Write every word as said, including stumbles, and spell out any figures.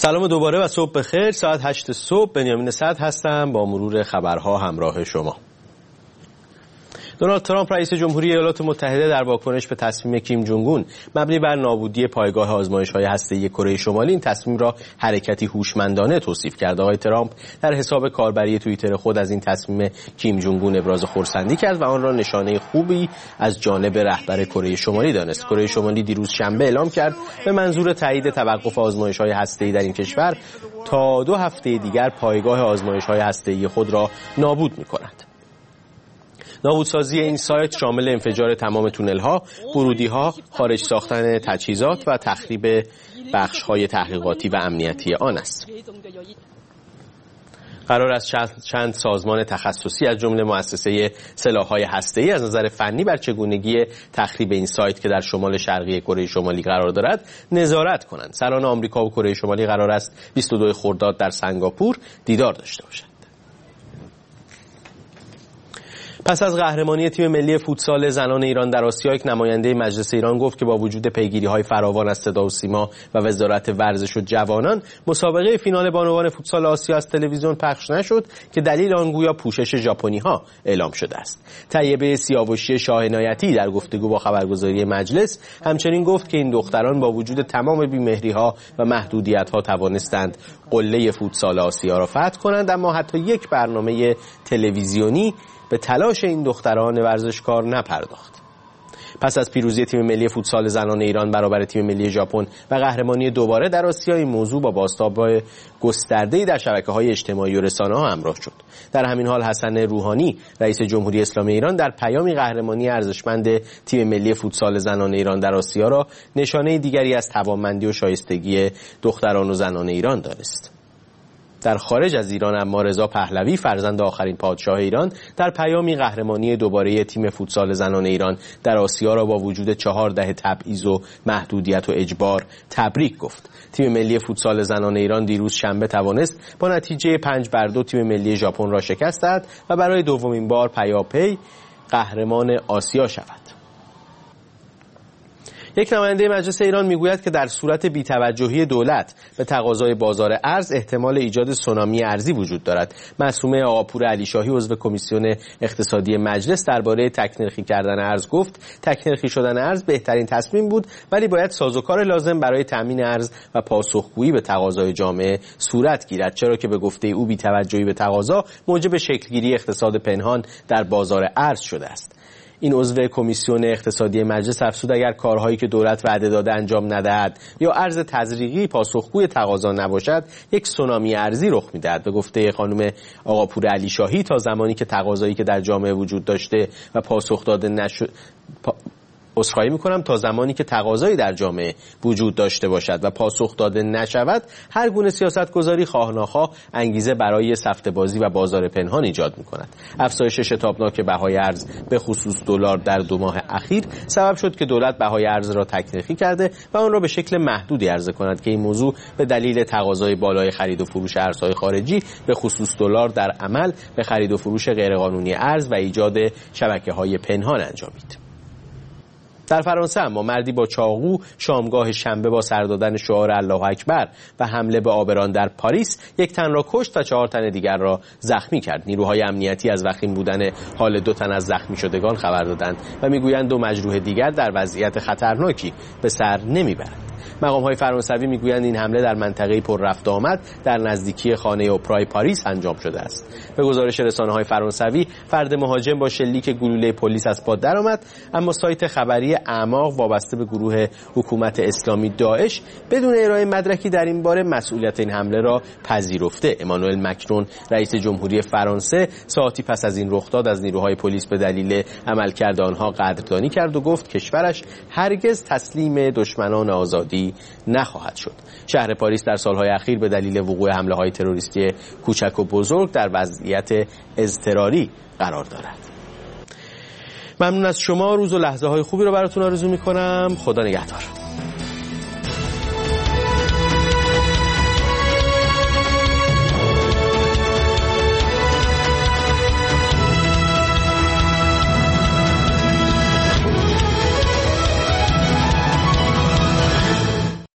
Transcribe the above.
سلام دوباره و صبح بخیر. ساعت هشت صبح بنیامین صدر هستم با مرور خبرها همراه شما. دونالد ترامپ رئیس جمهوری ایالات متحده در واکنش به تصمیم کیم جونگ اون مبنی بر نابودی پایگاه آزمایش‌های هسته‌ای کره شمالی این تصمیم را حرکتی هوشمندانه توصیف کرد. آقای ترامپ در حساب کاربری توییتر خود از این تصمیم کیم جونگ اون ابراز خرسندی کرد و آن را نشانه خوبی از جانب رهبر کره شمالی دانست. کره شمالی دیروز شنبه اعلام کرد به منظور تایید توقف آزمایش‌های هسته‌ای در این کشور تا دو هفته دیگر پایگاه آزمایش‌های هسته‌ای خود را نابود می‌کند. نابودسازی این سایت شامل انفجار تمام تونل‌ها، ورودی‌ها، خارج ساختن تجهیزات و تخریب بخش‌های تحقیقاتی و امنیتی آن است. قرار است چند سازمان تخصصی از جمله مؤسسه سلاح‌های هسته‌ای از نظر فنی بر چگونگی تخریب این سایت که در شمال شرقی کره شمالی قرار دارد نظارت کنند. سران آمریکا و کره شمالی قرار است بیست و دو خرداد در سنگاپور دیدار داشته باشند. پس از قهرمانی تیم ملی فوتسال زنان ایران در آسیا، یک نماینده مجلس ایران گفت که با وجود پیگیری‌های فراوان از صدا و سیما و وزارت ورزش و جوانان، مسابقه فینال بانوان فوتسال آسیا از تلویزیون پخش نشد که دلیل آن گویا پوشش ژاپنی‌ها اعلام شده است. طیبه سیاوشی شاه عنایتی در گفتگو با خبرگزاری مجلس همچنین گفت که این دختران با وجود تمام بی‌مهری‌ها و محدودیت‌ها توانستند قله فوتسال آسیا را فتح کنند، اما حتی یک برنامه تلویزیونی به تلاش این دختران ورزشکار نپرداخت. پس از پیروزی تیم ملی فوتسال زنان ایران برابر تیم ملی ژاپن و قهرمانی دوباره در آسیا، این موضوع با بازتاب گسترده‌ای در شبکه‌های اجتماعی و رسانه‌ها همراه شد. در همین حال حسن روحانی رئیس جمهوری اسلامی ایران در پیامی قهرمانی ارزشمند تیم ملی فوتسال زنان ایران در آسیا را نشانه دیگری از توانمندی و شایستگی دختران و زنان ایران دانست. در خارج از ایران اما رضا پهلوی فرزند آخرین پادشاه ایران در پیامی قهرمانی دوباره تیم فوتسال زنان ایران در آسیا را با وجود چهار دهه تبعیض و محدودیت و اجبار تبریک گفت. تیم ملی فوتسال زنان ایران دیروز شنبه توانست با نتیجه پنج بر دو تیم ملی ژاپن را شکست دهد و برای دومین بار پیاپی قهرمان آسیا شود. یک نماینده مجلس ایران میگوید که در صورت بی‌توجهی دولت به تقاضای بازار ارز احتمال ایجاد سونامی ارزی وجود دارد. معصومه آقاپور علیشاهی عضو کمیسیون اقتصادی مجلس درباره تک‌نرخی کردن ارز گفت تک‌نرخی شدن ارز بهترین تصمیم بود، ولی باید سازوکار لازم برای تامین ارز و پاسخگویی به تقاضای جامعه صورت گیرد، چرا که به گفته او بی‌توجهی به تقاضا موجب شکلگیری اقتصاد پنهان در بازار ارز شده است. این عضو کمیسیون اقتصادی مجلس افزود اگر کارهایی که دولت وعده داده انجام ندهد یا ارز تزریقی پاسخگوی تقاضا نباشد، یک سونامی ارزی رخ می‌دهد. به گفته خانم آقاپور علیشاهی تا زمانی که تقاضایی که در جامعه وجود داشته و پاسخ داده نشد پا... عذرخواهی می‌کنم تا زمانی که تقاضایی در جامعه وجود داشته باشد و پاسخ داده نشود، هر گونه سیاستگذاری خواه‌ناخواه انگیزه برای سفته‌بازی و بازار پنهان ایجاد می‌کند. افزایش شتابناک بهای ارز به خصوص دلار در دو ماه اخیر سبب شد که دولت بهای ارز را تک‌نرخی کرده و آن را به شکل محدودی عرضه کند که این موضوع به دلیل تقاضای بالای خرید و فروش ارزهای خارجی به خصوص دلار در عمل به خرید و فروش غیرقانونی ارز و ایجاد شبکه‌های پنهان انجامید. در فرانسه اما مردی با چاقو شامگاه شنبه با سر دادن شعار الله اکبر و حمله به آبران در پاریس یک تن را کشت و چهار تن دیگر را زخمی کرد. نیروهای امنیتی از وخیم بودن حال دو تن از زخمی شدگان خبر دادند و میگویند دو مجروح دیگر در وضعیت خطرناکی به سر نمیبرند. مقام‌های فرانسوی میگویند این حمله در منطقه پر رفت آمد در نزدیکی خانه اپرای پاریس انجام شده است. به گزارش رسانه‌های فرانسوی، فرد مهاجم با شلیک گلوله پلیس از پا درآمد، اما سایت خبری اعماق وابسته به گروه حکومت اسلامی داعش بدون ارائه مدرکی در این باره مسئولیت این حمله را پذیرفته. امانوئل مکرون رئیس جمهوری فرانسه ساعتی پس از این رخداد از نیروهای پلیس به دلیل عملکرد آنها قدردانی کرد و گفت کشورش هرگز تسلیم دشمنان آزادی نخواهد شد. شهر پاریس در سالهای اخیر به دلیل وقوع حمله‌های تروریستی کوچک و بزرگ در وضعیت اضطراری قرار دارد. ممنون از شما. روز و لحظه های خوبی رو براتون آرزو می‌کنم. خدا نگهدار.